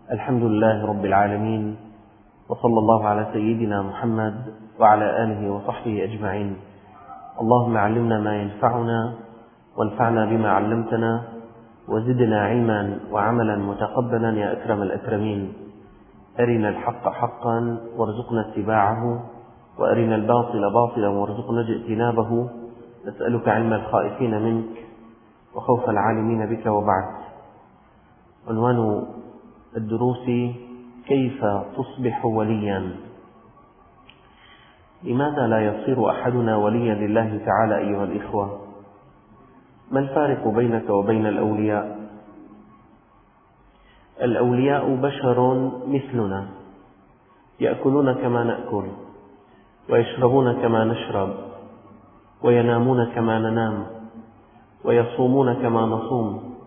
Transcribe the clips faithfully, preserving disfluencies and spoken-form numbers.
الحمد لله رب العالمين، وصلى الله على سيدنا محمد وعلى آله وصحبه أجمعين. اللهم علمنا ما ينفعنا وانفعنا بما علمتنا وزدنا علما وعملا متقبلا يا أكرم الأكرمين. أرنا الحق حقا وارزقنا اتباعه، وأرنا الباطل باطلا وارزقنا اجتنابه. نسألك علم الخائفين منك وخوف العالمين بك. وبعد. عنوان الدروس: كيف تصبح وليا؟ لماذا لا يصير أحدنا وليا لله تعالى أيها الإخوة؟ ما الفارق بينك وبين الأولياء؟ الأولياء بشر مثلنا، يأكلون كما نأكل، ويشربون كما نشرب، وينامون كما ننام، ويصومون كما نصوم،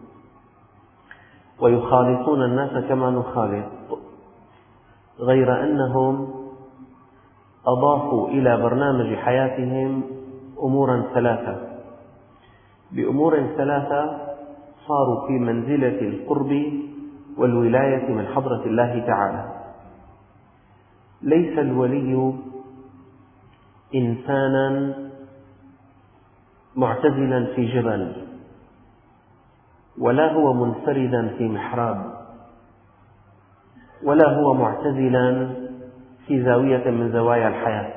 ويخالطون الناس كما نخالط، غير أنهم أضافوا إلى برنامج حياتهم أمورا ثلاثة. بأمور ثلاثة صاروا في منزلة القرب والولاية من حضرة الله تعالى. ليس الولي إنسانا معتزلا في جبل، ولا هو منفردا في محراب، ولا هو معتزلا في زاوية من زوايا الحياة.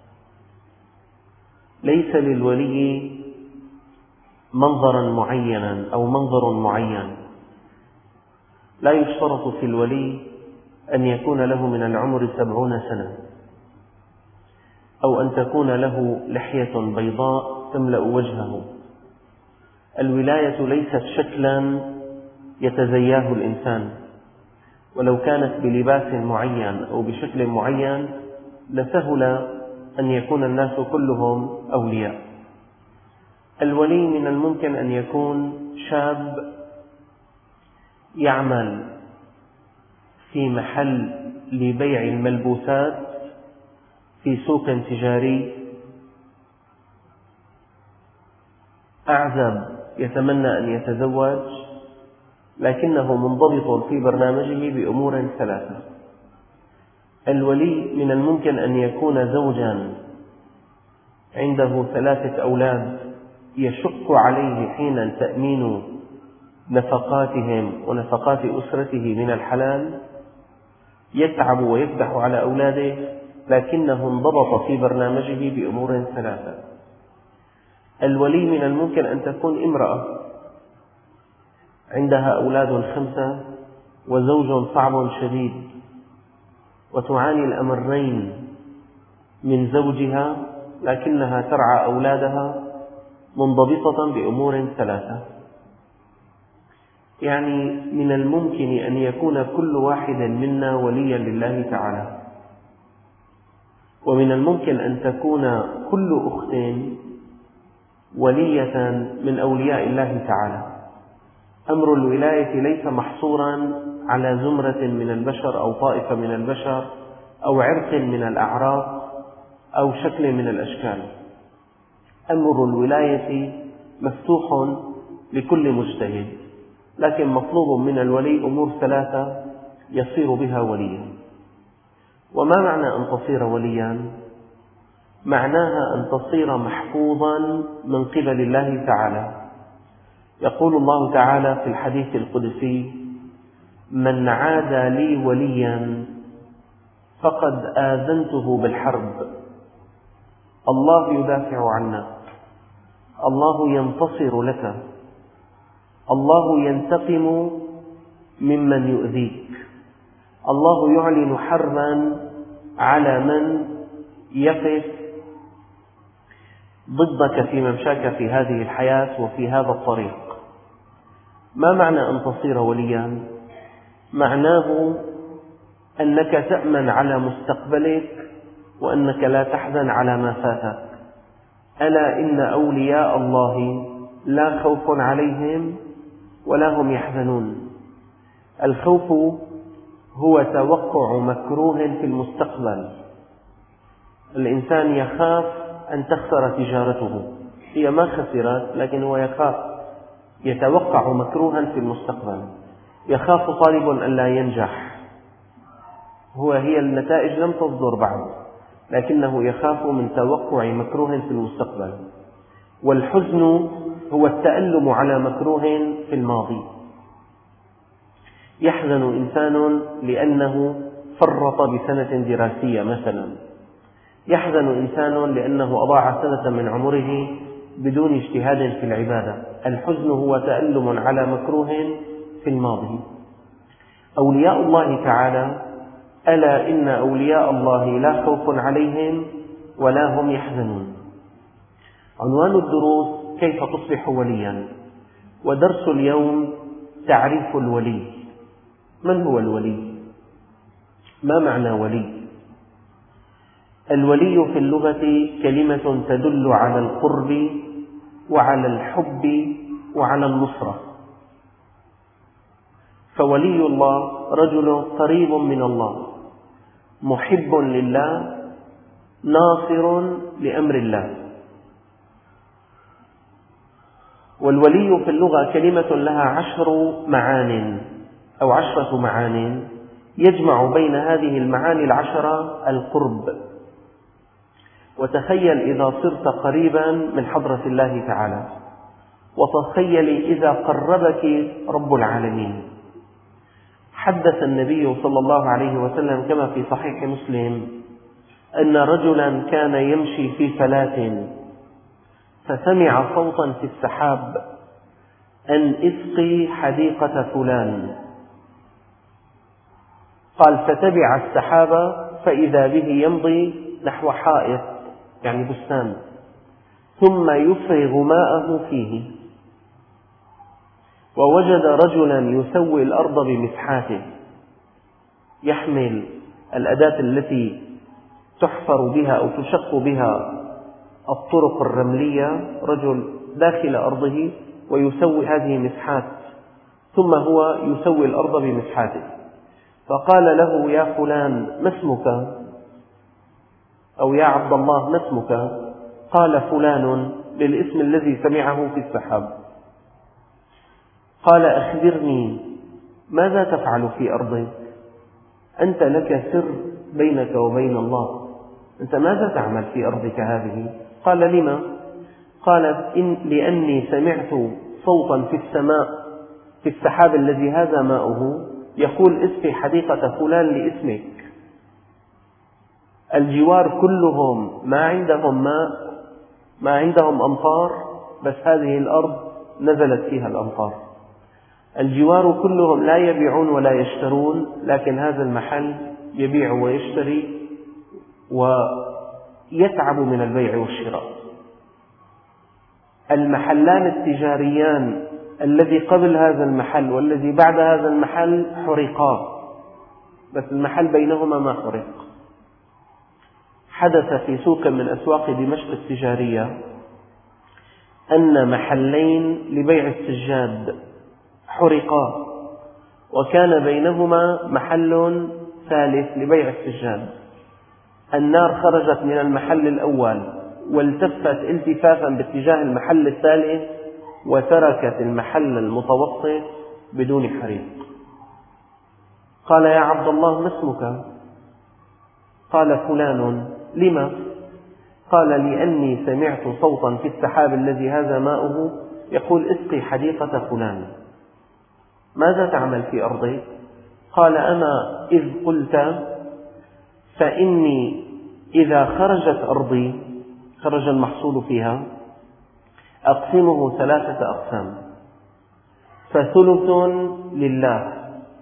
ليس للولي منظرا معينا أو منظر معين. لا يشترط في الولي أن يكون له من العمر سبعون سنة، أو أن تكون له لحية بيضاء تملأ وجهه. الولاية ليست شكلا يتزياه الإنسان، ولو كانت بلباس معين أو بشكل معين لسهل أن يكون الناس كلهم أولياء. الولي من الممكن أن يكون شاب يعمل في محل لبيع الملبوسات في سوق تجاري، أعزب يتمنى أن يتزوج، لكنه منضبط في برنامجه بأمور ثلاثة. الولي من الممكن أن يكون زوجا عنده ثلاثة أولاد، يشق عليه حينا تأمين نفقاتهم ونفقات أسرته من الحلال، يتعب ويكدح على أولاده، لكنه انضبط في برنامجه بأمور ثلاثة. الولي من الممكن أن تكون امرأة عندها أولاد خمسة وزوج صعب شديد، وتعاني الأمرين من زوجها، لكنها ترعى أولادها منضبطة بأمور ثلاثة. يعني من الممكن أن يكون كل واحد منا وليا لله تعالى، ومن الممكن أن تكون كل أخت ولية من أولياء الله تعالى. أمر الولاية ليس محصورا على زمرة من البشر أو طائفة من البشر أو عرق من الأعراق أو شكل من الأشكال. أمر الولاية مفتوح لكل مجتهد، لكن مطلوب من الولي أمور ثلاثة يصير بها وليا. وما معنى أن تصير وليا؟ معناها أن تصير محفوظا من قبل الله تعالى. يقول الله تعالى في الحديث القدسي: من عادى لي وليا فقد آذنته بالحرب. الله يدافع عنك، الله ينتصر لك، الله ينتقم ممن يؤذيك، الله يعلن حربا على من يقف ضدك في ممشاك في هذه الحياة وفي هذا الطريق. ما معنى أن تصير وليا؟ معناه أنك تأمن على مستقبلك، وأنك لا تحزن على ما فاتك. ألا إن أولياء الله لا خوف عليهم ولا هم يحزنون. الخوف هو توقع مكروه في المستقبل. الإنسان يخاف أن تخسر تجارته، هي ما خسرت لكن هو يخاف، يتوقع مكروها في المستقبل. يخاف طالب أن لا ينجح، هو هي النتائج لم تصدر بعد، لكنه يخاف من توقع مكروه في المستقبل. والحزن هو التألم على مكروه في الماضي. يحزن إنسان لأنه فرط بسنة دراسية مثلا، يحزن إنسان لأنه أضاع سنة من عمره بدون اجتهاد في العبادة. الحزن هو تألم على مكروه في الماضي. أولياء الله تعالى: ألا إن أولياء الله لا خوف عليهم ولا هم يحزنون. عنوان الدروس: كيف تصبح وليا. ودرس اليوم: تعريف الولي. من هو الولي؟ ما معنى ولي؟ الولي في اللغة كلمة تدل على القرب وعلى الحب وعلى النصرة. فولي الله رجل قريب من الله، محب لله، ناصر لأمر الله. والولي في اللغة كلمة لها عشر معان أو عشرة معان، يجمع بين هذه المعاني العشرة القرب. وتخيل إذا صرت قريبا من حضرة الله تعالى، وتخيلي إذا قربك رب العالمين. حدث النبي صلى الله عليه وسلم كما في صحيح مسلم أن رجلا كان يمشي في فلاة فسمع صوتا في السحاب أن اسقي حديقة فلان. قال: فتبع السحاب فإذا به يمضي نحو حائط، يعني بستان، ثم يفرغ ماءه فيه. ووجد رجلا يسوي الأرض بمسحاته، يحمل الأداة التي تحفر بها أو تشق بها الطرق الرملية، رجل داخل أرضه ويسوي هذه مسحات، ثم هو يسوي الأرض بمسحاته. فقال له: يا فلان، ما اسمك؟ أو يا عبد الله، ما اسمك؟ قال: فلان، بالاسم الذي سمعه في السحاب. قال: أخبرني، ماذا تفعل في أرضك؟ أنت لك سر بينك وبين الله، أنت ماذا تعمل في أرضك هذه؟ قال: لما؟ قال: إن لأني سمعت صوتا في السماء في السحاب الذي هذا ماؤه يقول: اسقي حديقة فلان لاسمك. الجوار كلهم ما عندهم ماء، ما عندهم أمطار، بس هذه الأرض نزلت فيها الأمطار. الجوار كلهم لا يبيعون ولا يشترون، لكن هذا المحل يبيع ويشتري ويتعب من البيع والشراء. المحلان التجاريان الذي قبل هذا المحل والذي بعد هذا المحل حرقا، بس المحل بينهما ما حرق. حدث في سوق من أسواق دمشق التجارية أن محلين لبيع السجاد حرقا، وكان بينهما محل ثالث لبيع السجاد. النار خرجت من المحل الأول والتفت التفافا باتجاه المحل الثالث، وتركت المحل المتوسط بدون حريق. قال: يا عبد الله، ما اسمك؟ قال: فلان. لما؟ قال: لأني سمعت صوتا في السحاب الذي هذا ماؤه يقول: اسقي حديقة فلان. ماذا تعمل في أرضك؟ قال: أما إذ قلت فإني إذا خرجت أرضي، خرج المحصول فيها، أقسمه ثلاثة أقسام، فثلث لله.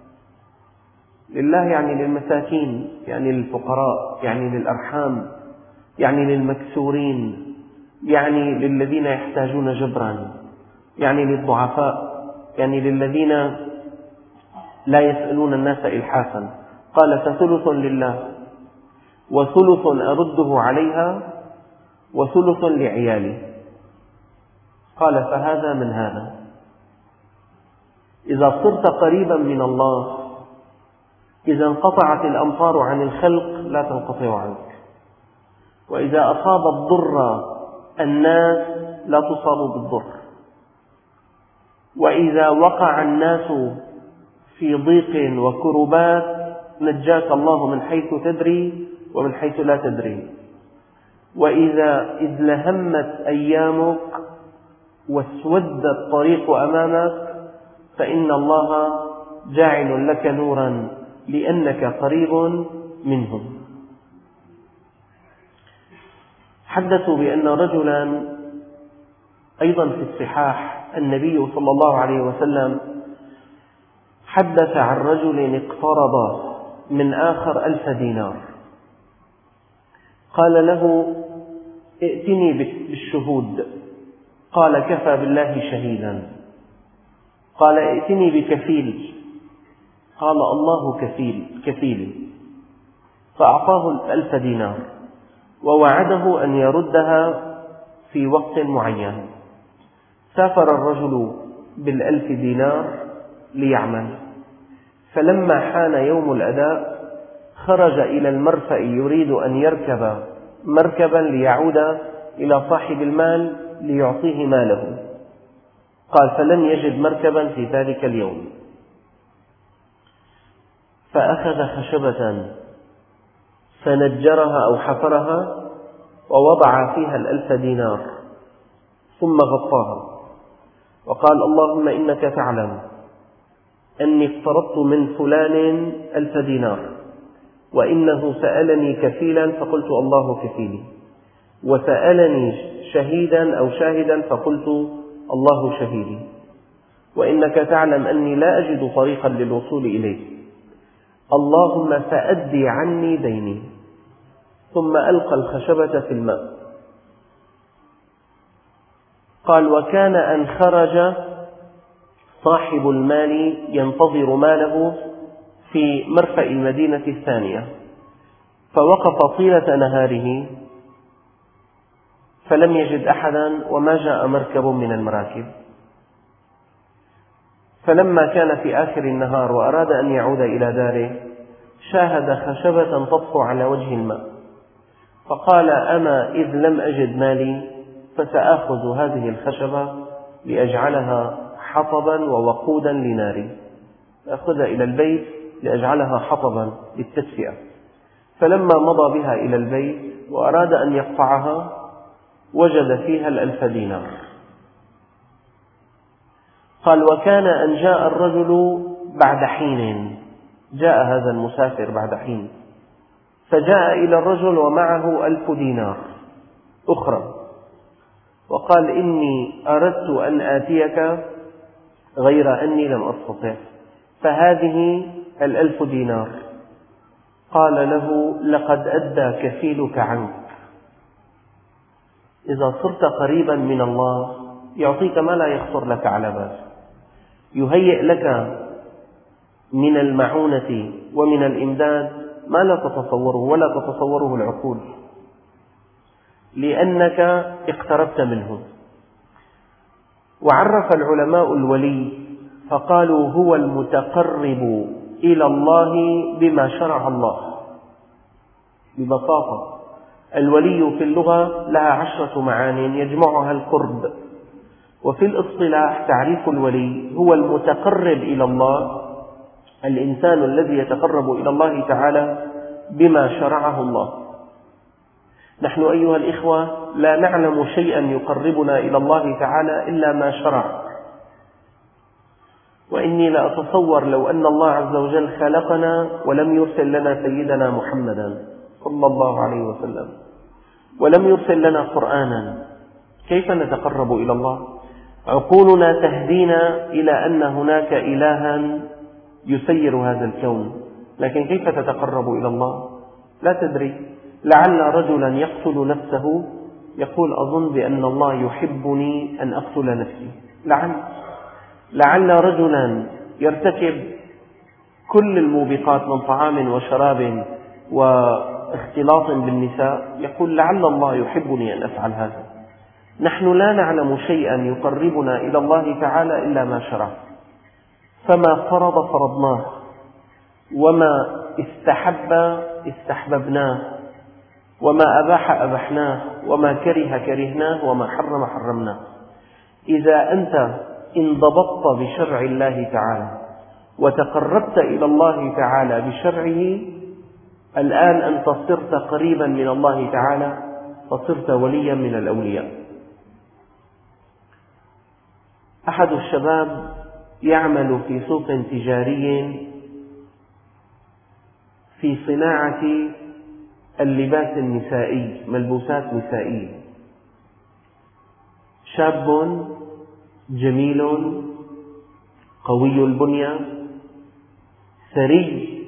لله يعني للمساكين، يعني للفقراء، يعني للأرحام، يعني للمكسورين، يعني للذين يحتاجون جبرا، يعني للضعفاء، يعني للذين لا يسألون الناس إلحافا. قال: فثلث لله، وثلث أرده عليها، وثلث لعيالي. قال: فهذا من هذا. إذا صرت قريبا من الله، إذا انقطعت الأمطار عن الخلق لا تنقطع عنك، وإذا أصاب الضر الناس لا تصاب بالضر، وإذا وقع الناس في ضيق وكربات نجاك الله من حيث تدري ومن حيث لا تدري. وإذا إذ لهمت أيامك واسود الطريق أمامك فإن الله جاعل لك نورا لأنك قريب منهم. حدثوا بأن رجلا أيضا في الصحاح النبي صلى الله عليه وسلم حدث عن رجل اقترض من آخر ألف دينار، قال له ائتني بالشهود، قال كفى بالله شهيدا، قال ائتني بكفيل، قال الله كفيل كفيلي، فأعطاه الألف دينار ووعده أن يردها في وقت معين. سافر الرجل بالألف دينار ليعمل، فلما حان يوم الأداء خرج إلى المرفأ يريد أن يركب مركبا ليعود إلى صاحب المال ليعطيه ماله، قال فلم يجد مركبا في ذلك اليوم، فأخذ خشبة فنجرها أو حفرها ووضع فيها الألف دينار ثم غطاها وقال اللهم إنك تعلم أني اقترضت من فلان ألف دينار وإنه سألني كفيلا فقلت الله كفيلي، وسألني شهيدا أو شاهدا فقلت الله شهيدي، وإنك تعلم أني لا أجد طريقا للوصول إليه، اللهم فأدي عني ديني. ثم ألقى الخشبة في الماء. قال وكان أن خرج صاحب المال ينتظر ماله في مرفأ المدينة الثانية، فوقف طيلة نهاره فلم يجد أحدا وما جاء مركب من المراكب، فلما كان في آخر النهار وأراد أن يعود إلى داره شاهد خشبة تطفو على وجه الماء، فقال أما إذ لم أجد مالي فسآخذ هذه الخشبة لأجعلها حطبا ووقودا لناري، أخذها إلى البيت لأجعلها حطبا للتدفئة. فلما مضى بها إلى البيت وأراد أن يقطعها وجد فيها الألف دينار. قال وكان أن جاء الرجل بعد حين، جاء هذا المسافر بعد حين، فجاء إلى الرجل ومعه ألف دينار أخرى، وقال إني أردت أن آتيك غير أني لم أستطع، فهذه الألف دينار. قال له لقد أدى كفيلك عنك. إذا صرت قريبا من الله يعطيك ما لا يخطر لك على بال، يهيئ لك من المعونة ومن الإمداد ما لا تتصوره ولا تتصوره العقول، لأنك اقتربت منه. وعرف العلماء الولي فقالوا هو المتقرب إلى الله بما شرع الله. ببساطة الولي في اللغة لها عشرة معان يجمعها القرب، وفي الاصطلاح تعريف الولي هو المتقرب إلى الله، الإنسان الذي يتقرب إلى الله تعالى بما شرعه الله. نحن أيها الإخوة لا نعلم شيئا يقربنا إلى الله تعالى إلا ما شرع، وإني لأتصور لو أن الله عز وجل خلقنا ولم يرسل لنا سيدنا محمدا صلى الله عليه وسلم ولم يرسل لنا قرآنا كيف نتقرب إلى الله؟ عقولنا تهدينا إلى أن هناك إلها يسير هذا الكون، لكن كيف تتقرب إلى الله؟ لا تدري. لعل رجلا يقتل نفسه يقول أظن بأن الله يحبني أن أقتل نفسي، لعل لعل رجلا يرتكب كل الموبقات من طعام وشراب واختلاط بالنساء يقول لعل الله يحبني أن أفعل هذا. نحن لا نعلم شيئا يقربنا إلى الله تعالى إلا ما شرع، فما فرض فرضناه، وما استحب استحببناه، وما أباح أبحناه، وما كره كرهناه، وما حرم حرمناه. إذا أنت انضبطت بشرع الله تعالى وتقربت إلى الله تعالى بشرعه، الآن أنت صرت قريبا من الله تعالى، فصرت وليا من الأولياء. أحد الشباب يعمل في سوق تجاري في صناعة اللباس النسائي، ملبوسات نسائية، شاب جميل قوي البنية ثري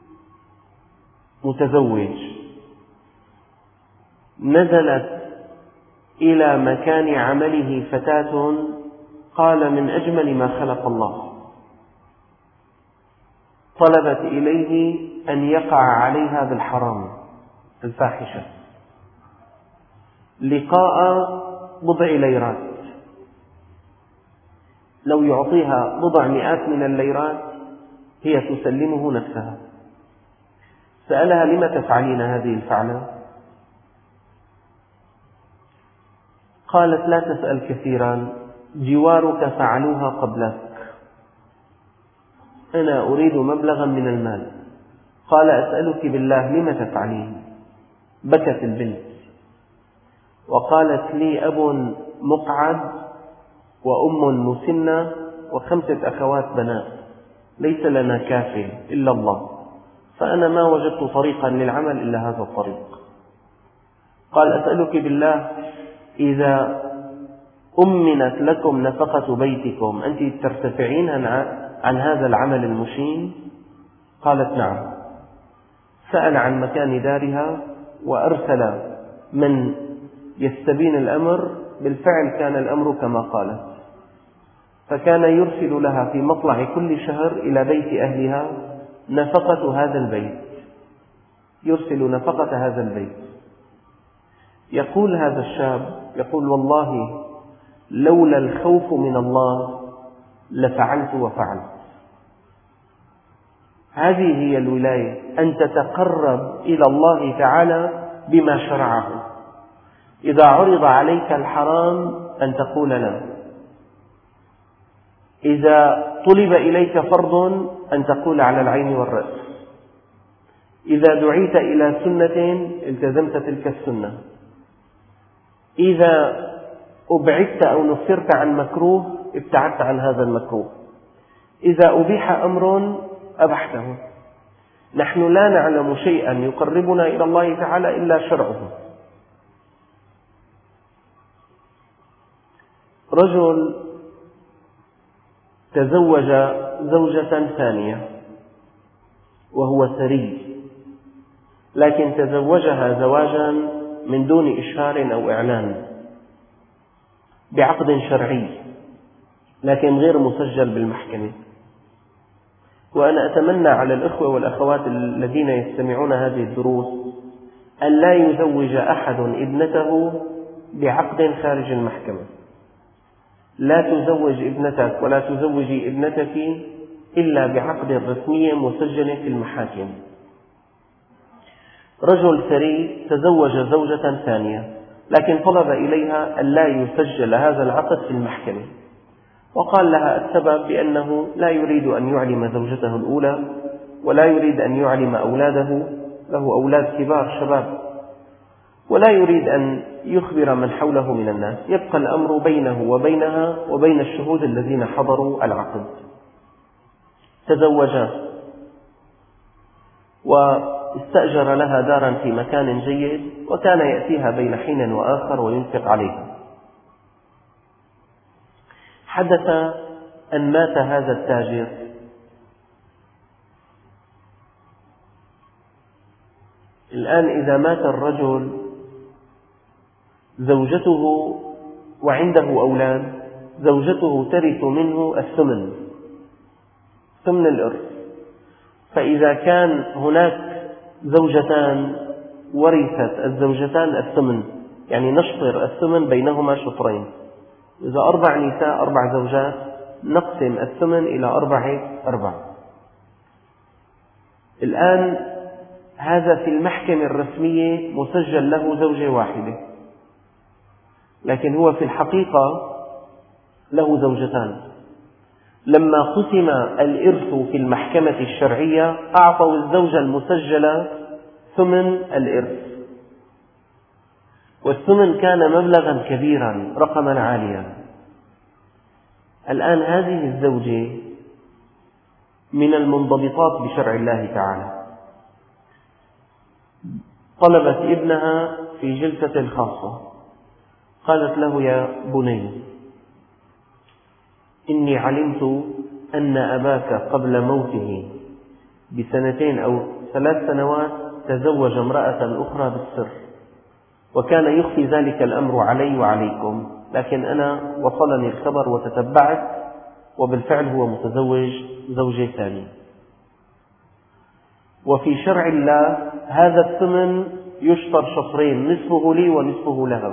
متزوج، نزلت إلى مكان عمله فتاة قال من أجمل ما خلق الله، طلبت إليه أن يقع عليها بالحرام الفاحشة، لقاء بضع ليرات، لو يعطيها بضع مئات من الليرات هي تسلمه نفسها. سألها لم تفعلين هذه الفعلة؟ قالت لا تسأل كثيرا، جوارك فعلوها قبلك، أنا أريد مبلغا من المال. قال أسألك بالله لم تفعلين؟ بكت البنت وقالت لي أب مقعد وأم مسنة وخمسة أخوات بنات، ليس لنا كافل إلا الله، فأنا ما وجدت طريقا للعمل إلا هذا الطريق. قال أسألك بالله إذا أمنت لكم نفقة بيتكم أنت ترتفعين عن هذا العمل المشين؟ قالت نعم. سأل عن مكان دارها وأرسل من يستبين الأمر، بالفعل كان الأمر كما قالت، فكان يرسل لها في مطلع كل شهر إلى بيت أهلها نفقة هذا البيت، يرسل نفقة هذا البيت. يقول هذا الشاب، يقول والله لولا الخوف من الله لفعلت وفعلت. هذه هي الولاية، أن تتقرب إلى الله تعالى بما شرعه. إذا عرض عليك الحرام أن تقول لا، إذا طلب إليك فرض أن تقول على العين والرأس، إذا دعيت إلى سنة التزمت تلك السنة، إذا أبعدت أو نفرت عن مكروه ابتعدت عن هذا المكروه، إذا أبيح أمر أبحته. نحن لا نعلم شيئا يقربنا إلى الله تعالى إلا شرعه. رجل تزوج زوجة ثانية وهو ثري، لكن تزوجها زواجا من دون إشهار أو إعلان، بعقد شرعي لكن غير مسجل بالمحكمة. وأنا أتمنى على الإخوة والأخوات الذين يستمعون هذه الدروس أن لا يزوج أحد ابنته بعقد خارج المحكمة. لا تزوج ابنتك ولا تزوجي ابنتك إلا بعقد رسمي مسجل في المحاكم. رجل ثري تزوج زوجة ثانية، لكن طلب إليها أن لا يسجل هذا العقد في المحكمة، وقال لها السبب بأنه لا يريد أن يعلم زوجته الأولى ولا يريد أن يعلم أولاده، له أولاد كبار شباب، ولا يريد أن يخبر من حوله من الناس، يبقى الأمر بينه وبينها وبين الشهود الذين حضروا العقد. تزوجا واستأجر لها دارا في مكان جيد، وكان يأتيها بين حين وآخر وينفق عليها. حدث أن مات هذا التاجر، الآن إذا مات الرجل زوجته وعنده أولاد، زوجته ترث منه الثمن، ثمن الإرث. فإذا كان هناك زوجتان ورثت الزوجتان الثمن، يعني نشطر الثمن بينهما شطرين. إذا أربع نساء أربع زوجات نقسم الثمن إلى أربعة أربع. الآن هذا في المحكمة الرسمية مسجل له زوجة واحدة، لكن هو في الحقيقة له زوجتان، لما قسم الإرث في المحكمة الشرعية أعطوا الزوجة المسجلة ثمن الإرث، والثمن كان مبلغا كبيرا رقما عاليا. الآن هذه الزوجة من المنضبطات بشرع الله تعالى، طلبت ابنها في جلسة خاصة، قالت له: يا بني، إني علمت أن أباك قبل موته بسنتين أو ثلاث سنوات تزوج امرأة أخرى بالسر، وكان يخفي ذلك الأمر علي وعليكم، لكن أنا وصلني الخبر وتتبعت، وبالفعل هو متزوج زوجة ثانية. وفي شرع الله هذا الثمن يشطر شطرين، نصفه لي ونصفه لها،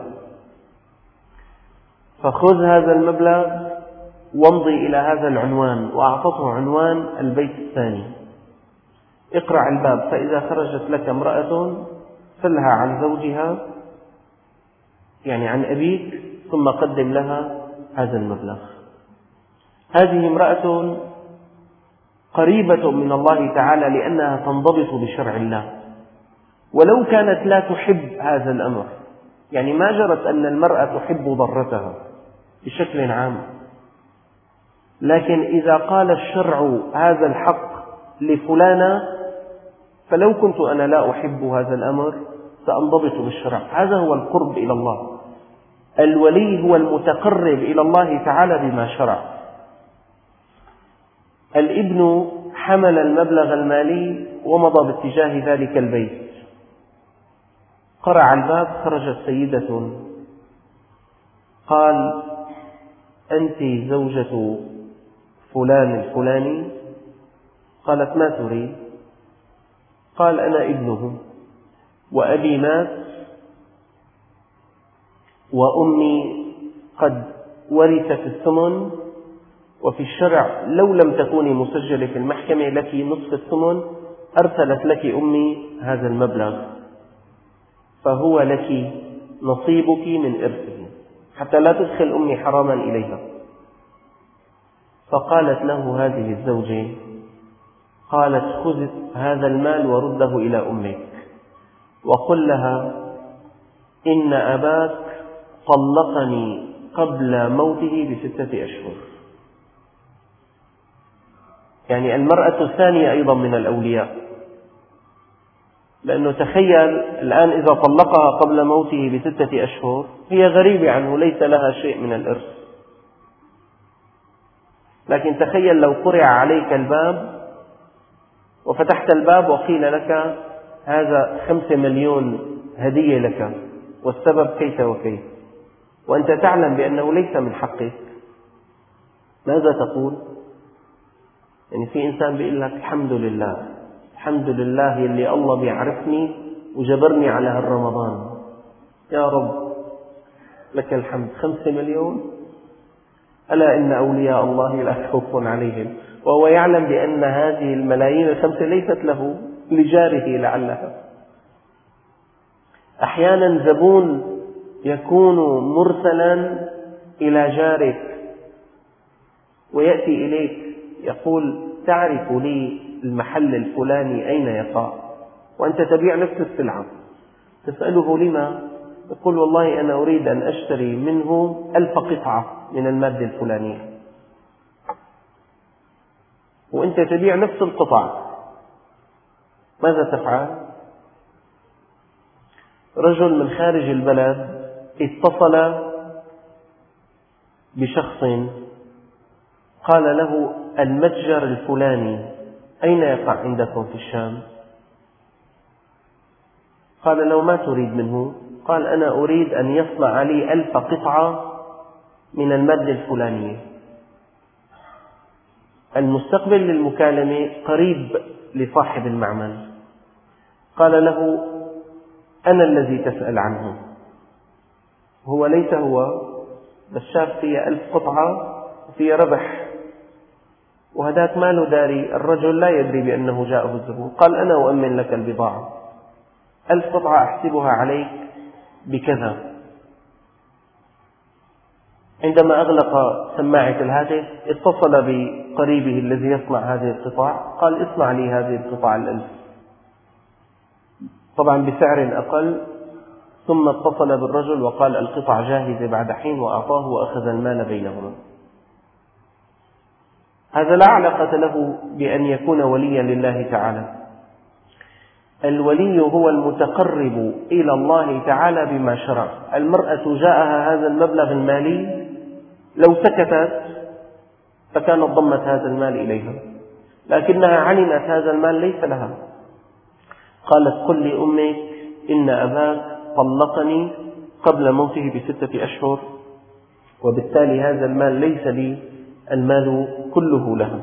فخذ هذا المبلغ وامضي إلى هذا العنوان، وأعطته عنوان البيت الثاني، اقرع الباب، فإذا خرجت لك امرأة سلها عن زوجها، يعني عن أبيك، ثم قدم لها هذا المبلغ. هذه امرأة قريبة من الله تعالى لأنها تنضبط بشرع الله، ولو كانت لا تحب هذا الأمر، يعني ما جرت أن المرأة تحب ضرتها بشكل عام، لكن إذا قال الشرع هذا الحق لفلانة، فلو كنت أنا لا أحب هذا الأمر سأنضبط بالشرع. هذا هو القرب إلى الله. الولي هو المتقرب إلى الله تعالى بما شرع. الابن حمل المبلغ المالي ومضى باتجاه ذلك البيت، قرع الباب، خرجت سيدة، قال: أنت زوجة فلان الفلاني؟ قالت: ما تريد؟ قال: أنا ابنه، وأبي مات، وأمي قد ورثت الثمن، وفي الشرع لو لم تكوني مسجلة في المحكمة لك نصف الثمن، أرسلت لك أمي هذا المبلغ، فهو لك نصيبك من إرثه، حتى لا تدخل أمي حراما إليها. فقالت له هذه الزوجة، قالت: خذ هذا المال ورده إلى أمك، وقل لها: إن أباك طلقني قبل موته بستة أشهر. يعني المرأة الثانية أيضا من الأولياء، لأنه تخيل الآن إذا طلقها قبل موته بستة أشهر هي غريبة عنه، ليس لها شيء من الإرث، لكن تخيل لو قرع عليك الباب وفتحت الباب وقيل لك: هذا خمسة مليون هدية لك، والسبب كيف وكيف، وأنت تعلم بأنه ليس من حقك، ماذا تقول؟ يعني في إنسان بيقول لك: الحمد لله، الحمد لله اللي الله بيعرفني وجبرني على هالرمضان، يا رب لك الحمد. خمسة مليون؟ ألا إن أولياء الله لا خوف عليهم، وهو يعلم بأن هذه الملايين الخمسة ليست له، لجاره لعلها. أحيانا زبون يكون مرسلا إلى جارك ويأتي إليك يقول: تعرف لي المحل الفلاني أين يقع؟ وأنت تبيع نفس السلعة، تسأله: لما؟ يقول: والله أنا أريد أن أشتري منه ألف قطعة من المادة الفلانية، وأنت تبيع نفس القطع، ماذا تفعل؟ رجل من خارج البلد اتصل بشخص قال له: المتجر الفلاني أين يقع عندكم في الشام؟ قال له: ما تريد منه؟ قال: أنا أريد أن يصنع لي ألف قطعة من المادة الفلانية. المستقبل للمكالمة قريب لصاحب المعمل، قال له: أنا الذي تسأل عنه. هو ليس هو، بس شاف فيها ألف قطعة وفيها ربح، وهذاك ما له داري، الرجل لا يدري بأنه جاءه الزبون. قال: أنا أؤمن لك البضاعة، ألف قطعة أحسبها عليك بكذا. عندما أغلق سماعة الهاتف اتصل بقريبه الذي يصنع هذه القطع، قال اصنع لي هذه القطع الألف، طبعا بسعر أقل، ثم اتصل بالرجل وقال القطع جاهزة بعد حين، وأعطاه وأخذ المال بينهما. هذا لا علاقة له بأن يكون وليا لله تعالى. الولي هو المتقرب إلى الله تعالى بما شرع. المرأة جاءها هذا المبلغ المالي، لو سكتت فكانت ضمت هذا المال إليها، لكنها علمت هذا المال ليس لها، قالت قل لأمك إن أباك طلقني قبل موته بستة أشهر، وبالتالي هذا المال ليس لي، المال كله لها.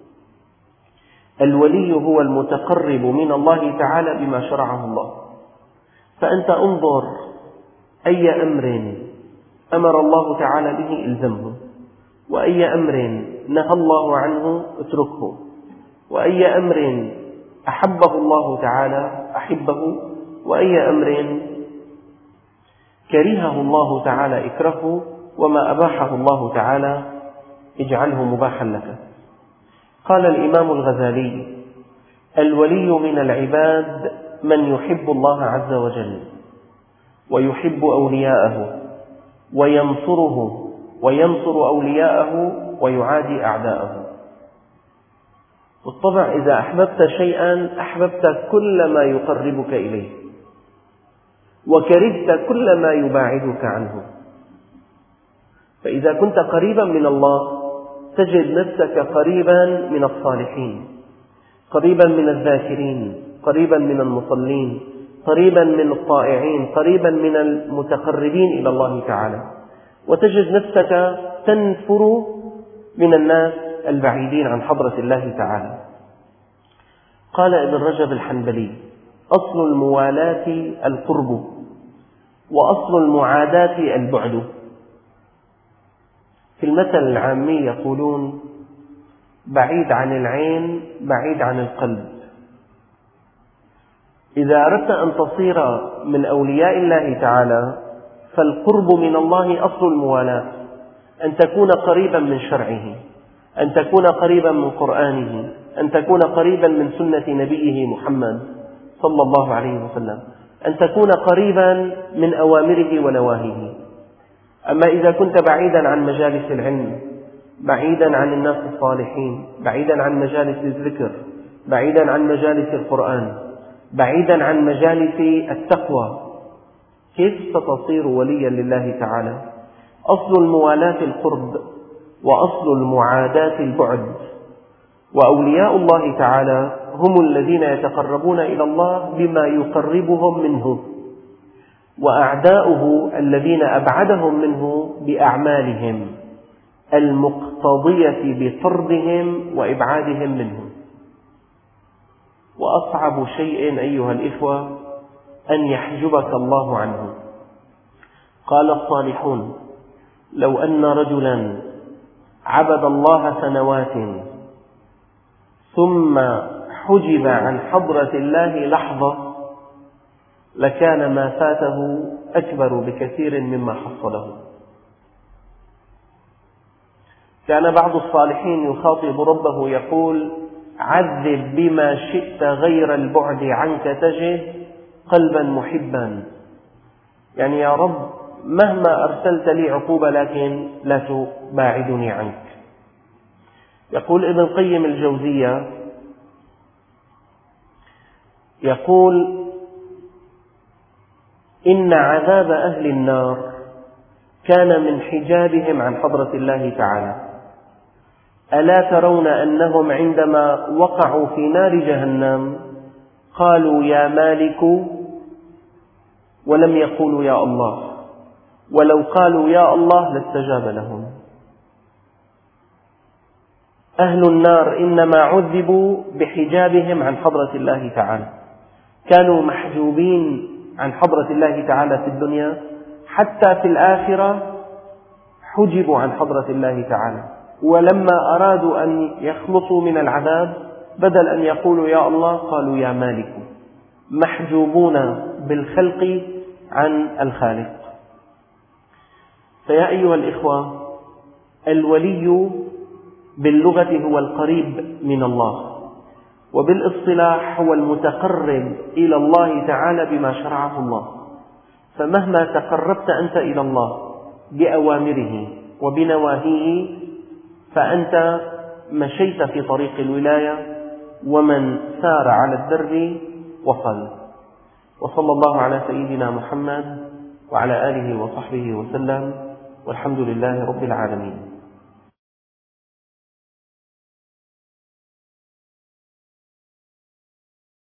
الولي هو المتقرب من الله تعالى بما شرعه الله. فأنت انظر أي أمر أمر الله تعالى به إلزمه، وأي أمر نهى الله عنه اتركه، وأي أمر أحبه الله تعالى أحبه، وأي أمر كرهه الله تعالى اكرهه، وما أباحه الله تعالى اجعله مباحا لك. قال الإمام الغزالي: الولي من العباد من يحب الله عز وجل ويحب أولياءه وينصره وينصر أولياءه ويعادي أعداءه. بالطبع إذا أحببت شيئا أحببت كل ما يقربك إليه، وكرهت كل ما يباعدك عنه. فإذا كنت قريبا من الله تجد نفسك قريبا من الصالحين، قريبا من الذاكرين، قريبا من المصلين، قريبا من الطائعين، قريبا من المتقربين إلى الله تعالى، وتجد نفسك تنفر من الناس البعيدين عن حضرة الله تعالى. قال ابن رجب الحنبلي: أصل الموالاة القرب، وأصل المعاداة البعد. في المثل العامي يقولون: بعيد عن العين بعيد عن القلب. إذا أردت أن تصير من أولياء الله تعالى فالقرب من الله أصل الموالاة، أن تكون قريبا من شرعه، أن تكون قريبا من قرآنه، أن تكون قريبا من سنة نبيه محمد صلى الله عليه وسلم، أن تكون قريبا من أوامره ونواهيه. أما إذا كنت بعيدا عن مجالس العلم، بعيدا عن الناس الصالحين، بعيدا عن مجالس الذكر، بعيدا عن مجالس القرآن، بعيدا عن مجالس التقوى، كيف ستصير وليا لله تعالى؟ أصل الموالاة القرب، وأصل المعاداة البعد. وأولياء الله تعالى هم الذين يتقربون إلى الله بما يقربهم منه، وأعداؤه الذين أبعدهم منه بأعمالهم المقتضية بطردهم وإبعادهم منه. وأصعب شيء أيها الإخوة أن يحجبك الله عنه. قال الصالحون: لو أن رجلا عبد الله سنوات ثم حجب عن حضرة الله لحظة لكان ما فاته أكبر بكثير مما حصله. كان بعض الصالحين يخاطب ربه يقول: عذب بما شئت غير البعد عنك تجد قلبا محبا. يعني يا رب مهما أرسلت لي عقوبة لكن لا تباعدني عنك. يقول ابن القيم الجوزية، يقول: إن عذاب أهل النار كان من حجابهم عن حضرة الله تعالى. ألا ترون أنهم عندما وقعوا في نار جهنم قالوا يا مالك ولم يقولوا يا الله، ولو قالوا يا الله لاستجاب لهم. أهل النار إنما عذبوا بحجابهم عن حضرة الله تعالى، كانوا محجوبين عن حضرة الله تعالى في الدنيا، حتى في الآخرة حجبوا عن حضرة الله تعالى. ولما أرادوا أن يخلصوا من العذاب بدل أن يقولوا يا الله قالوا يا مالك، محجوبون بالخلق عن الخالق. فيا أيها الإخوة، الولي باللغة هو القريب من الله، وبالاصطلاح هو المتقرب إلى الله تعالى بما شرعه الله. فمهما تقربت أنت إلى الله بأوامره وبنواهيه فأنت مشيت في طريق الولاية، ومن سار على الدرب وصل. وصلى الله على سيدنا محمد وعلى آله وصحبه وسلم، والحمد لله رب العالمين.